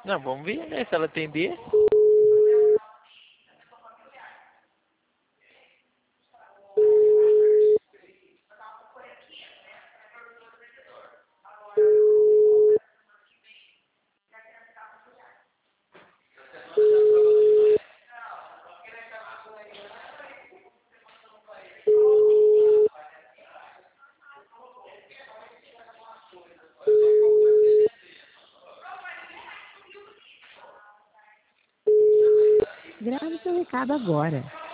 Não, vamos ver, né? Se ela atender. Grave seu recado agora.